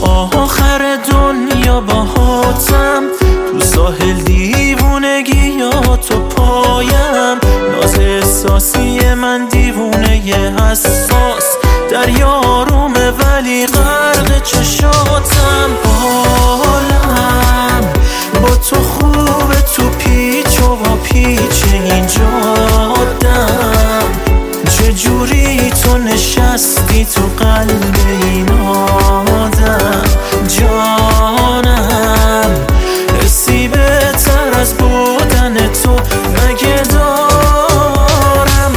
آخر دنیا باهاتم، تو ساحل دیوونگی یا تو پایم، ناز احساسی من دیوونه حساس، دریارومه ولی غرق چشاتم. حالم با تو خوبه، تو پیچ و با پیچ این جادم، چجوری تو نشستی تو قلب این آدم. جانم حسی بهتر از بودن تو مگه دارم؟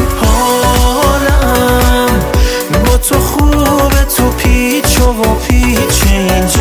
حالم با تو خوبه، تو پیچ و پیچ این